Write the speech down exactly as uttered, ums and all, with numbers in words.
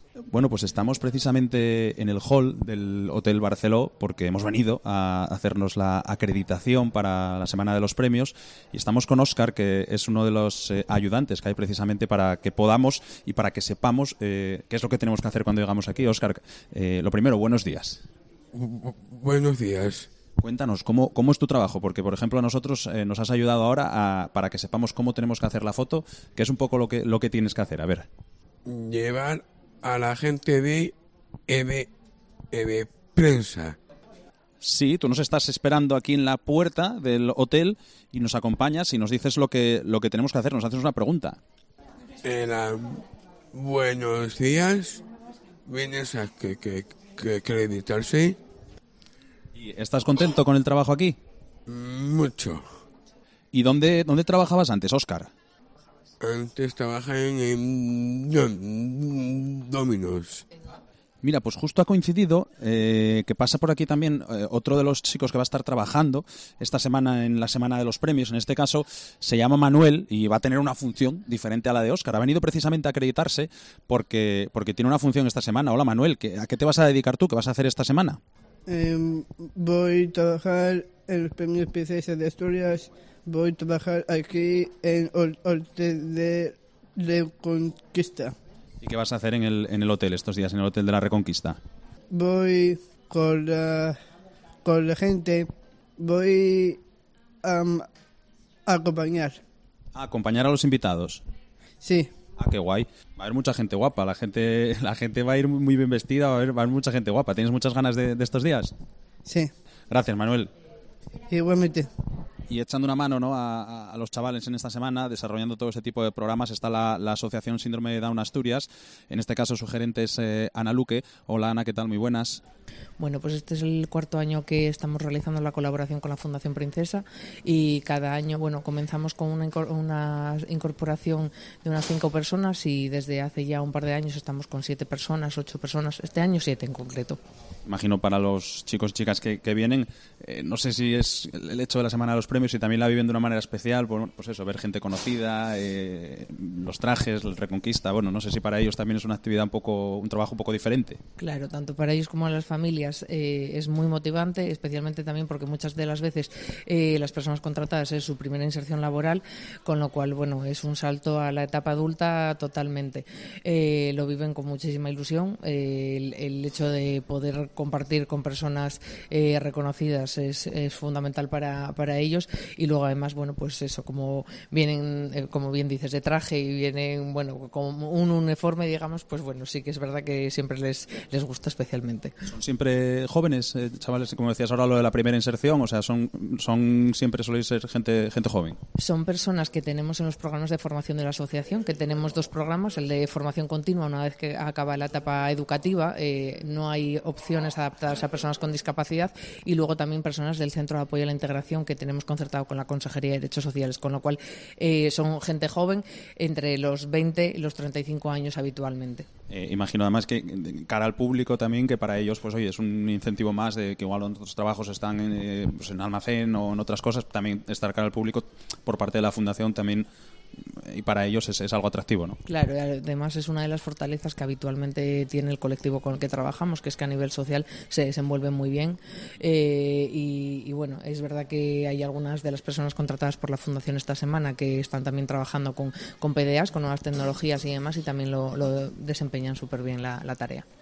Bueno, pues estamos precisamente en el hall del Hotel Barceló porque hemos venido a hacernos la acreditación para la Semana de los Premios y estamos con Óscar, que es uno de los eh, ayudantes que hay precisamente para que podamos y para que sepamos eh, qué es lo que tenemos que hacer cuando llegamos aquí. Óscar, eh, lo primero, buenos días. Bu- buenos días. Cuéntanos, ¿cómo, cómo es tu trabajo? Porque, por ejemplo, a nosotros eh, nos has ayudado ahora a, para que sepamos cómo tenemos que hacer la foto, que es un poco lo que, lo que tienes que hacer. A ver. Llevar a la gente de, de, de prensa. Sí, tú nos estás esperando aquí en la puerta del hotel y nos acompañas y nos dices lo que, lo que tenemos que hacer. Nos haces una pregunta. Era, buenos días. Vienes a que, que, que acreditarse. ¿Y estás contento con el trabajo aquí? Mucho. ¿Y dónde, dónde trabajabas antes, Óscar? Antes trabajé en, en Dominos. Mira, pues justo ha coincidido eh, que pasa por aquí también eh, otro de los chicos que va a estar trabajando esta semana en la Semana de los Premios. En este caso se llama Manuel y va a tener una función diferente a la de Óscar. Ha venido precisamente a acreditarse porque, porque tiene una función esta semana. Hola Manuel, ¿qué, ¿a qué te vas a dedicar tú? ¿Qué vas a hacer esta semana? Eh, voy a trabajar en los premios Princesa de Asturias. Voy a trabajar aquí en el Hotel de Reconquista. ¿Y qué vas a hacer en el, en el hotel estos días, en el Hotel de la Reconquista? Voy con la, con la gente, voy um, a acompañar. ¿A acompañar a los invitados? Sí. Ah, qué guay. Va a haber mucha gente guapa. La gente, la gente va a ir muy bien vestida, va a haber, va a haber mucha gente guapa. ¿Tienes muchas ganas de, de estos días? Sí. Gracias, Manuel. Igualmente. Y echando una mano, ¿no?, a, a los chavales en esta semana, desarrollando todo ese tipo de programas, está la, la Asociación Síndrome de Down Asturias. En este caso su gerente es eh, Ana Luque. Hola Ana, ¿qué tal? Muy buenas. Bueno, pues este es el cuarto año que estamos realizando la colaboración con la Fundación Princesa y cada año, bueno, comenzamos con una, incor- una incorporación de unas cinco personas y desde hace ya un par de años estamos con siete personas, ocho personas, este año siete en concreto. Imagino para los chicos y chicas que, que vienen, eh, no sé si es el hecho de la Semana de los Premios y también la viven de una manera especial, bueno, pues eso, ver gente conocida, eh, los trajes, la Reconquista, bueno, no sé si para ellos también es una actividad un poco, un trabajo un poco diferente. Claro, tanto para ellos como para las familias eh, es muy motivante, especialmente también porque muchas de las veces eh, las personas contratadas es su primera inserción laboral, con lo cual, bueno, es un salto a la etapa adulta totalmente. Eh, lo viven con muchísima ilusión, eh, el, el hecho de poder compartir con personas eh, reconocidas es, es fundamental para, para ellos y luego además, bueno, pues eso, como vienen, eh, como bien dices, de traje y vienen, bueno, como un uniforme, digamos, pues bueno, sí que es verdad que siempre les, les gusta especialmente. ¿Son siempre jóvenes, eh, chavales, como decías ahora lo de la primera inserción? O sea, son, son siempre soléis ser gente, gente joven. Son personas que tenemos en los programas de formación de la asociación, que tenemos dos programas, el de formación continua, una vez que acaba la etapa educativa, eh, no hay opciones adaptadas a personas con discapacidad, y luego también personas del Centro de Apoyo a la Integración que tenemos concertado con la Consejería de Derechos Sociales, con lo cual eh, son gente joven entre los veinte y los treinta y cinco años habitualmente. Eh, imagino además que de cara al público también, que para ellos, pues oye, es un incentivo más de que igual otros trabajos están en, eh, pues, en almacén o en otras cosas, también estar cara al público por parte de la Fundación también, y para ellos es, es algo atractivo, ¿no? Claro, además es una de las fortalezas que habitualmente tiene el colectivo con el que trabajamos, que es que a nivel social se desenvuelve muy bien eh, y, y bueno, es verdad que hay algunas de las personas contratadas por la Fundación esta semana que están también trabajando con, con P D As, con nuevas tecnologías y demás, y también lo, lo desempeñan súper bien la, la tarea.